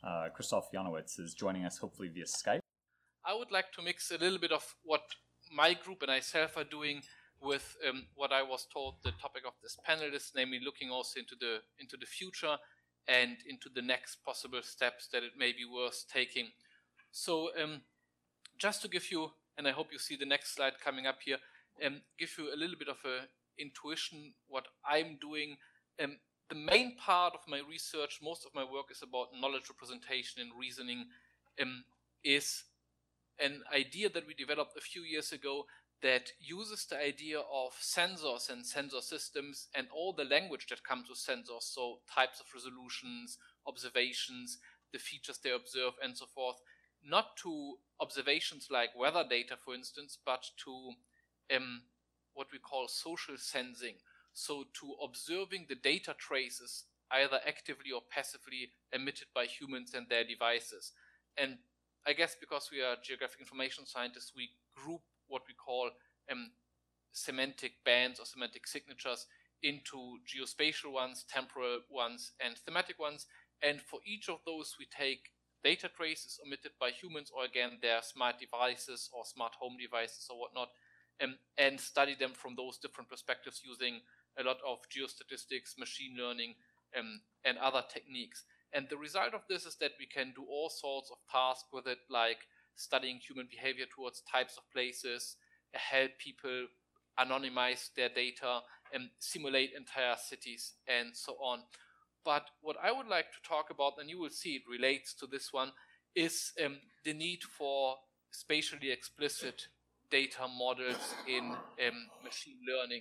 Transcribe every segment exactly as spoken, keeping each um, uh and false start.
Uh, Christoph Janowitz is joining us hopefully via Skype. I would like to mix a little bit of what my group and myself are doing with um, what I was told the topic of this panel is, namely looking also into the into the future and into the next possible steps that it may be worth taking. So um, just to give you, and I hope you see the next slide coming up here, um, give you a little bit of a intuition what I'm doing. Um, the main part of my research, most of my work is about knowledge representation and reasoning, um, is an idea that we developed a few years ago that uses the idea of sensors and sensor systems and all the language that comes with sensors, so types of resolutions, observations, the features they observe, and so forth, not to observations like weather data, for instance, but to um, what we call social sensing, so to observing the data traces, either actively or passively emitted by humans and their devices. And I guess because we are geographic information scientists, we group what we call um, semantic bands or semantic signatures into geospatial ones, temporal ones, and thematic ones. And for each of those, we take data traces emitted by humans, or again, their smart devices or smart home devices or whatnot, um, and study them from those different perspectives using a lot of geostatistics, machine learning, um, and other techniques. And the result of this is that we can do all sorts of tasks with it, like studying human behavior towards types of places, help people anonymize their data, and simulate entire cities, and so on. But what I would like to talk about, and you will see it relates to this one, is um, the need for spatially explicit data models in um, machine learning.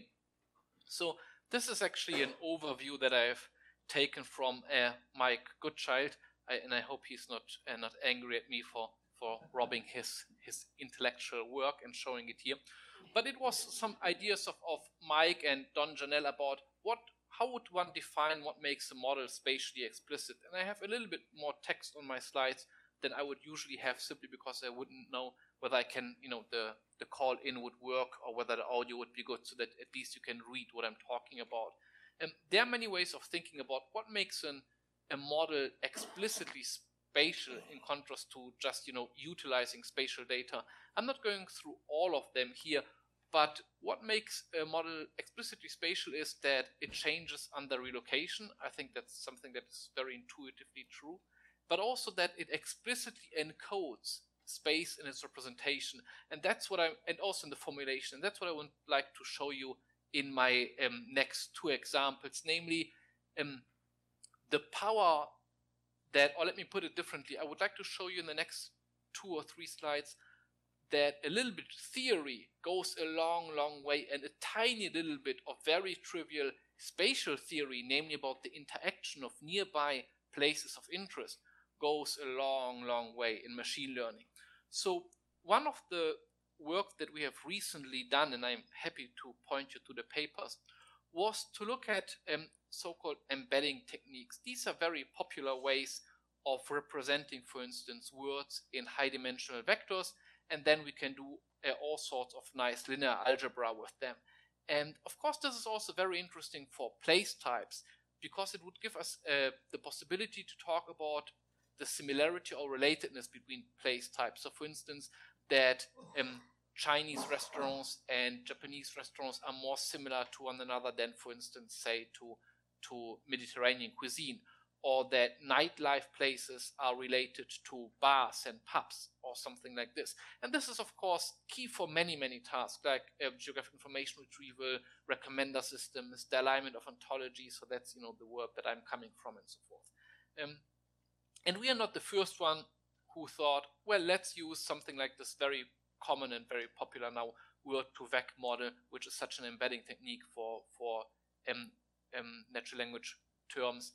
So this is actually an overview that I've taken from uh, Mike Goodchild, I, and I hope he's not uh, not angry at me for for robbing his his intellectual work and showing it here. But it was some ideas of, of Mike and Don Janelle about what how would one define what makes a model spatially explicit. And I have a little bit more text on my slides than I would usually have, simply because I wouldn't know whether I can, you know, the the call in would work or whether the audio would be good, so that at least you can read what I'm talking about. Um, there are many ways of thinking about what makes an, a model explicitly spatial in contrast to just, you know, utilizing spatial data. I'm not going through all of them here, but what makes a model explicitly spatial is that it changes under relocation. I think that's something that is very intuitively true, but also that it explicitly encodes space in its representation. And that's what I, and also in the formulation, and that's what I would like to show you in my um, next two examples, namely um, the power that, or let me put it differently, I would like to show you in the next two or three slides that a little bit theory goes a long, long way, and a tiny little bit of very trivial spatial theory, namely about the interaction of nearby places of interest, goes a long, long way in machine learning. So one of the work that we have recently done, and I'm happy to point you to the papers, was to look at um, so-called embedding techniques. These are very popular ways of representing, for instance, words in high-dimensional vectors, and then we can do uh, all sorts of nice linear algebra with them. And of course, this is also very interesting for place types, because it would give us uh, the possibility to talk about the similarity or relatedness between place types. So for instance, that um, Chinese restaurants and Japanese restaurants are more similar to one another than, for instance, say to, to Mediterranean cuisine, or that nightlife places are related to bars and pubs or something like this. And this is, of course, key for many, many tasks, like uh, geographic information retrieval, recommender systems, the alignment of ontology. So that's, you know, the work that I'm coming from, and so forth. Um, and we are not the first one who thought, well, let's use something like this very common and very popular now word-to-vec model, which is such an embedding technique for, for um, um, natural language terms,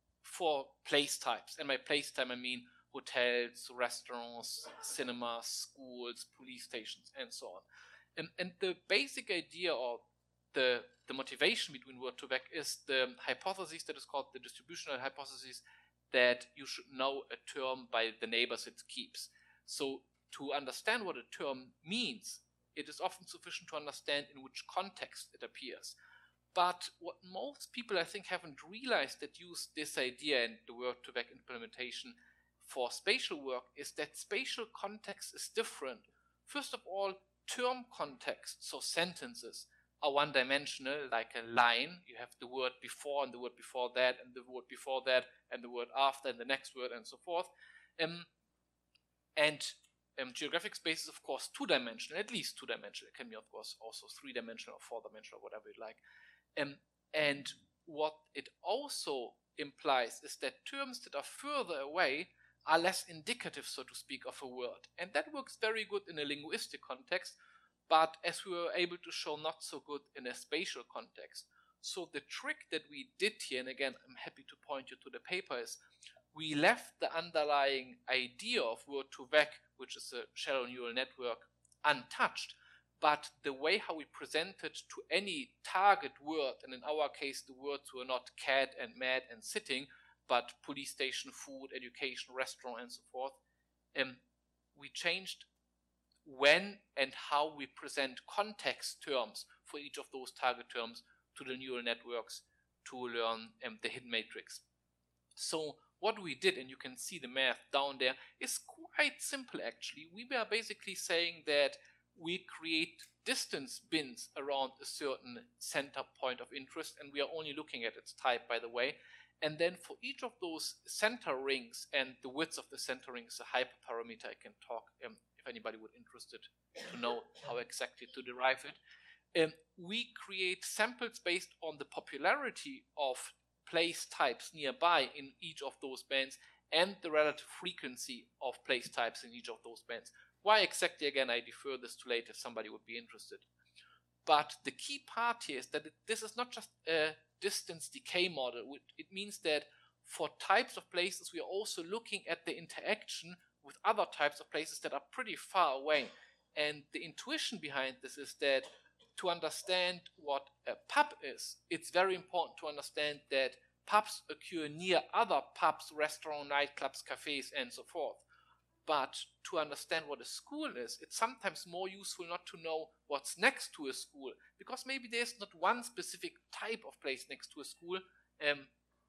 for place types. And by place type, I mean hotels, restaurants, cinemas, schools, police stations, and so on. And, and the basic idea, or the, the motivation between word-to-vec, is the hypothesis that is called the distributional hypothesis, that you should know a term by the neighbors it keeps. So to understand what a term means, it is often sufficient to understand in which context it appears. But what most people, I think, haven't realized that use this idea and the word-to-vec implementation for spatial work is that spatial context is different. First of all, term context, so sentences, are one-dimensional, like a line. You have the word before and the word before that and the word before that and the word after and the next word and so forth. Um, and um, geographic space is, of course, two-dimensional, at least two-dimensional. It can be, of course, also three-dimensional or four-dimensional, whatever you like. Um, and what it also implies is that terms that are further away are less indicative, so to speak, of a word. And that works very good in a linguistic context, but as we were able to show, not so good in a spatial context. So the trick that we did here, and again, I'm happy to point you to the paper, is we left the underlying idea of word to vec, which is a shallow neural network, untouched. But the way how we presented to any target word, and in our case, the words were not cat and mad and sitting, but police station, food, education, restaurant, and so forth, um, we changed when and how we present context terms for each of those target terms to the neural networks to learn um, the hidden matrix. So what we did, and you can see the math down there, is quite simple actually. We were basically saying that we create distance bins around a certain center point of interest, and we are only looking at its type, by the way. And then for each of those center rings, and the width of the center ring is a hyperparameter, I can talk um, if anybody would interested to know how exactly to derive it. Um, we create samples based on the popularity of place types nearby in each of those bands and the relative frequency of place types in each of those bands. Why exactly, again, I defer this to later if somebody would be interested. But the key part here is that it, this is not just a distance decay model. It means that for types of places, we are also looking at the interaction with other types of places that are pretty far away. And the intuition behind this is that to understand what a pub is, it's very important to understand that pubs occur near other pubs, restaurants, nightclubs, cafes, and so forth. But to understand what a school is, it's sometimes more useful not to know what's next to a school, because maybe there's not one specific type of place next to a school, um,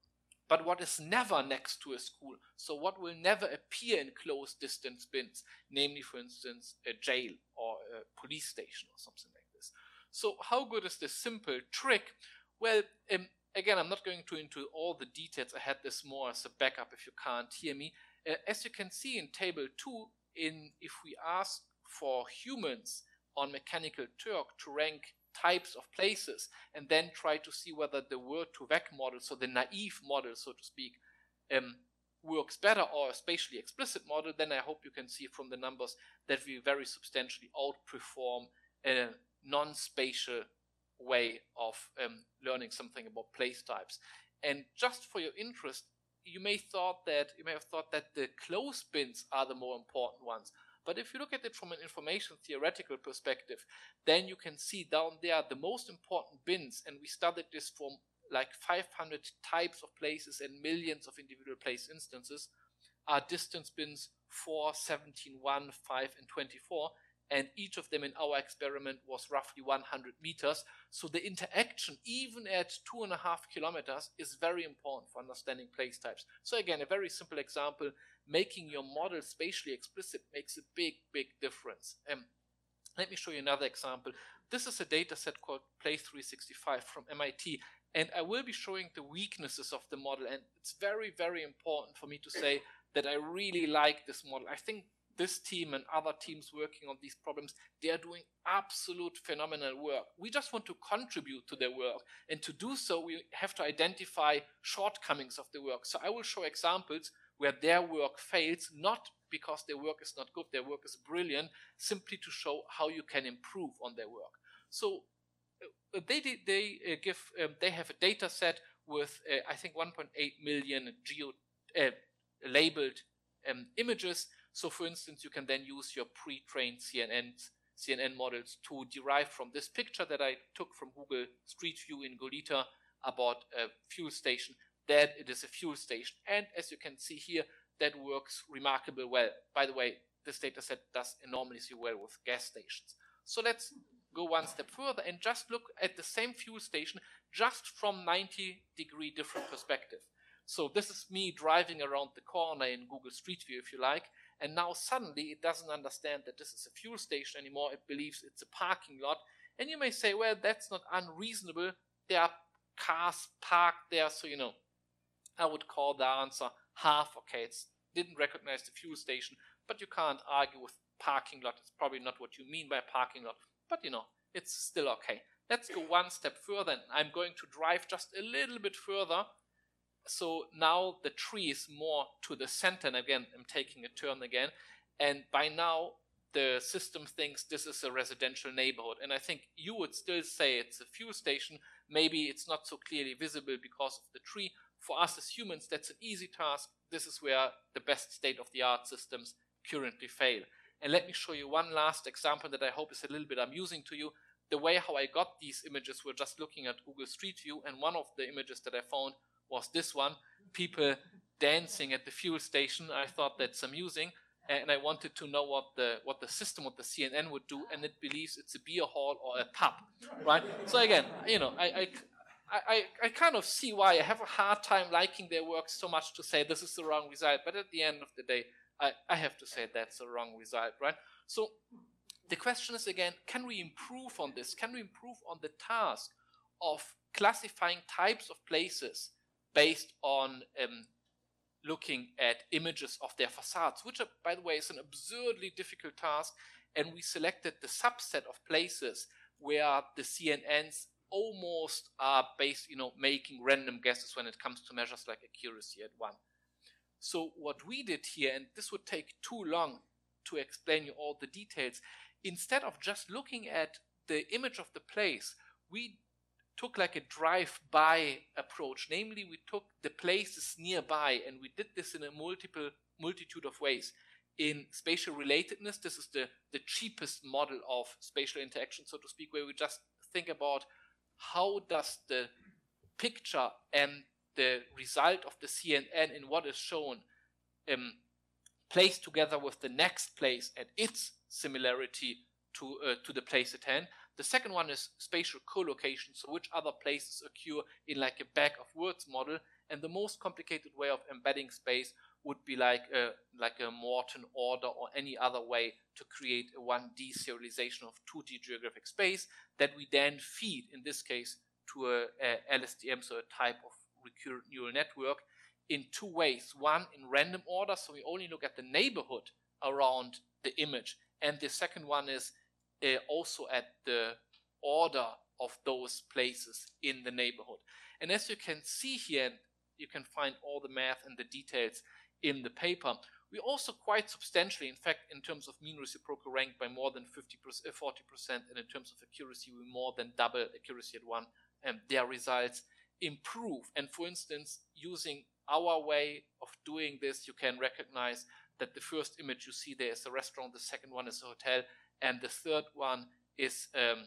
but what is never next to a school. So what will never appear in close distance bins, namely, for instance, a jail or a police station or something like this. So how good is this simple trick? Well, um, again, I'm not going to into all the details. I had this more as a backup if you can't hear me. Uh, as you can see in table two, in if we ask for humans on Mechanical Turk to rank types of places and then try to see whether the word to vec model, so the naive model, so to speak, um, works better, or a spatially explicit model, then I hope you can see from the numbers that we very substantially outperform a non-spatial way of um, learning something about place types. And just for your interest, you may thought that you may have thought that the closed bins are the more important ones. But if you look at it from an information theoretical perspective, then you can see down there the most important bins, and we studied this from like five hundred types of places and millions of individual place instances, are distance bins four, seventeen, one, five, and twenty-four. And each of them in our experiment was roughly one hundred meters. So the interaction, even at two and a half kilometers, is very important for understanding place types. So again, a very simple example, making your model spatially explicit makes a big, big difference. Um, let me show you another example. This is a data set called Place three sixty-five from M I T. And I will be showing the weaknesses of the model. And it's very, very important for me to say that I really like this model. I think this team and other teams working on these problems, they are doing absolute phenomenal work. We just want to contribute to their work. And to do so, we have to identify shortcomings of the work. So I will show examples where their work fails, not because their work is not good, their work is brilliant, simply to show how you can improve on their work. So uh, they, they, uh, give, um, they have a data set with, uh, I think, one point eight million geo, uh, labeled um, images. So for instance, you can then use your pre-trained C N N, C N N models to derive from this picture that I took from Google Street View in Goleta about a fuel station, that it is a fuel station. And as you can see here, that works remarkably well. By the way, this data set does enormously well with gas stations. So let's go one step further and just look at the same fuel station just from ninety degree different perspective. So this is me driving around the corner in Google Street View, if you like, and now suddenly it doesn't understand that this is a fuel station anymore. It believes it's a parking lot. And you may say, well, that's not unreasonable. There are cars parked there, so, you know, I would call the answer half okay. It didn't recognize the fuel station, but you can't argue with parking lot. It's probably not what you mean by parking lot, but, you know, it's still okay. Let's go one step further, and I'm going to drive just a little bit further. So now the tree is more to the center, and again, I'm taking a turn again, and by now the system thinks this is a residential neighborhood, and I think you would still say it's a fuel station. Maybe it's not so clearly visible because of the tree. For us as humans, that's an easy task. This is where the best state-of-the-art systems currently fail. And let me show you one last example that I hope is a little bit amusing to you. The way how I got these images were just looking at Google Street View, and one of the images that I found was this one, people dancing at the fuel station. I thought that's amusing, and I wanted to know what the what the system, what the C N N would do, and it believes it's a beer hall or a pub, right? So again, you know, I, I, I, I kind of see why I have a hard time liking their work so much to say this is the wrong result, but at the end of the day, I, I have to say that's the wrong result, right? So the question is again, can we improve on this? Can we improve on the task of classifying types of places based on um, looking at images of their facades, which are, by the way, is an absurdly difficult task, and we selected the subset of places where the C N Ns almost are based, you know, making random guesses when it comes to measures like accuracy at one. So what we did here, and this would take too long to explain you all the details, instead of just looking at the image of the place, we took like a drive-by approach. Namely, we took the places nearby, and we did this in a multiple multitude of ways. In spatial relatedness, this is the, the cheapest model of spatial interaction, so to speak, where we just think about how does the picture and the result of the C N N in what is shown um, place together with the next place and its similarity to, uh, to the place at hand. The second one is spatial collocation, so which other places occur in like a bag of words model. And the most complicated way of embedding space would be like a, like a Morton order or any other way to create a one D serialization of two D geographic space that we then feed, in this case, to a, a L S T M, so a type of recurrent neural network, in two ways. One, in random order, so we only look at the neighborhood around the image. And the second one is uh, also at the order of those places in the neighborhood. And as you can see here, and you can find all the math and the details in the paper, we also quite substantially, in fact, in terms of mean reciprocal rank by more than fifty percent, forty percent, and in terms of accuracy, we more than double accuracy at one, and their results improve. And for instance, using our way of doing this, you can recognize that the first image you see there is a restaurant, the second one is a hotel, and the third one is um,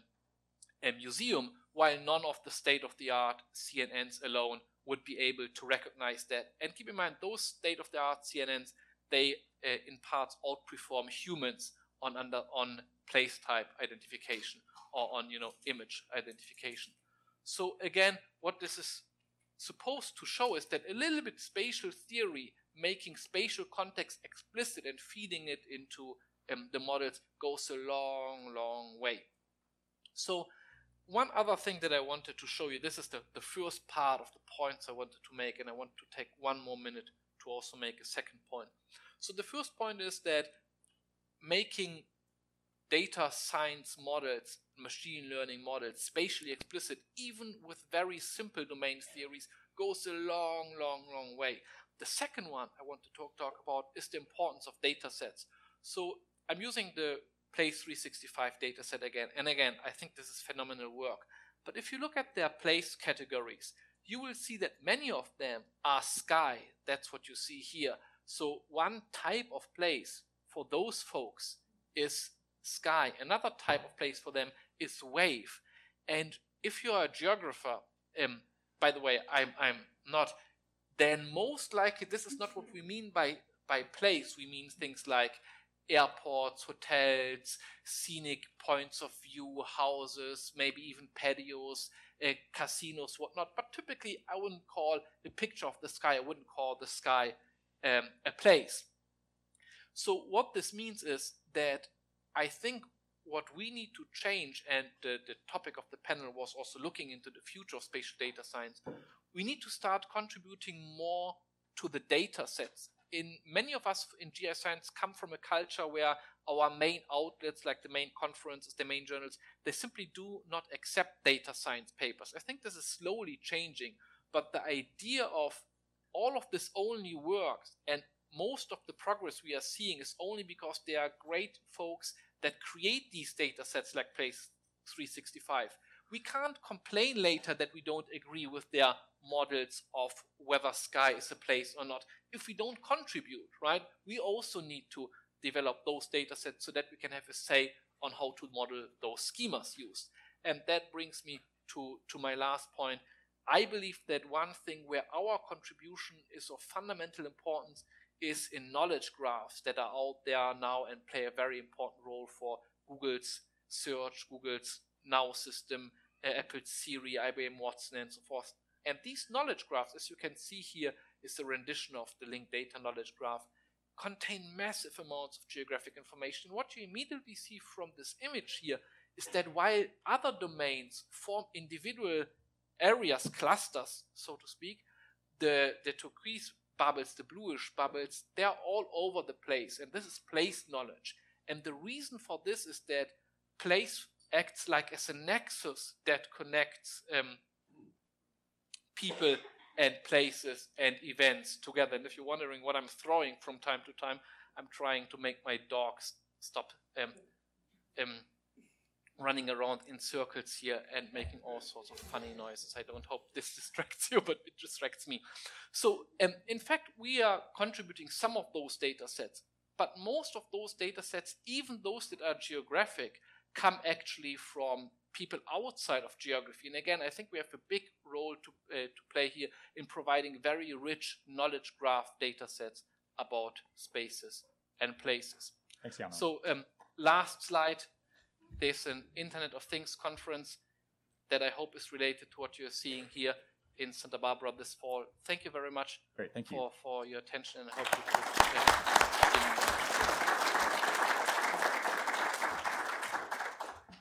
a museum, while none of the state-of-the-art C N Ns alone would be able to recognize that. And keep in mind, those state-of-the-art C N Ns, they uh, in parts outperform humans on under on place type identification or on, you know, image identification. So again, what this is supposed to show is that a little bit spatial theory, making spatial context explicit and feeding it into um, the models, goes a long, long way. So one other thing that I wanted to show you, this is the, the first part of the points I wanted to make, and I want to take one more minute to also make a second point. So the first point is that making data science models, machine learning models, spatially explicit, even with very simple domain theories, goes a long, long, long way. The second one I want to talk, talk about is the importance of data sets. So I'm using the Place three sixty-five dataset again, and again, I think this is phenomenal work. But if you look at their place categories, you will see that many of them are sky. That's what you see here. So one type of place for those folks is sky. Another type of place for them is wave. And if you are a geographer, um, by the way, I'm, I'm not, then most likely this is not what we mean by, by place. We mean things like airports, hotels, scenic points of view, houses, maybe even patios, uh, casinos, whatnot. But typically, I wouldn't call the picture of the sky, I wouldn't call the sky um, a place. So what this means is that I think what we need to change, and the, the topic of the panel was also looking into the future of spatial data science, we need to start contributing more to the data sets. In many of us in G I science come from a culture where our main outlets, like the main conferences, the main journals, they simply do not accept data science papers. I think this is slowly changing, but the idea of all of this only works, and most of the progress we are seeing is only because there are great folks that create these data sets like Place three sixty-five. We can't complain later that we don't agree with their models of whether sky is a place or not if we don't contribute, right? We also need to develop those data sets so that we can have a say on how to model those schemas used. And that brings me to, to my last point. I believe that one thing where our contribution is of fundamental importance is in knowledge graphs that are out there now and play a very important role for Google's search, Google's Now system, uh, Apple's Siri, I B M Watson, and so forth. And these knowledge graphs, as you can see here, is a rendition of the linked data knowledge graph, contain massive amounts of geographic information. What you immediately see from this image here is that while other domains form individual areas, clusters, so to speak, the, the turquoise bubbles, the bluish bubbles, they're all over the place. And this is place knowledge. And the reason for this is that place acts like as a nexus that connects um, people and places and events together. And if you're wondering what I'm throwing from time to time, I'm trying to make my dogs stop um, um, running around in circles here and making all sorts of funny noises. I don't hope this distracts you, but it distracts me. So um, in fact, we are contributing some of those data sets, but most of those data sets, even those that are geographic, come actually from people outside of geography. And again, I think we have a big role to, uh, to play here in providing very rich knowledge graph data sets about spaces and places. Thanks, Jano. So um, last slide, there's an Internet of Things conference that I hope is related to what you're seeing here in Santa Barbara this fall. Thank you very much Great, thank you. for, for your attention, and I hope you could uh,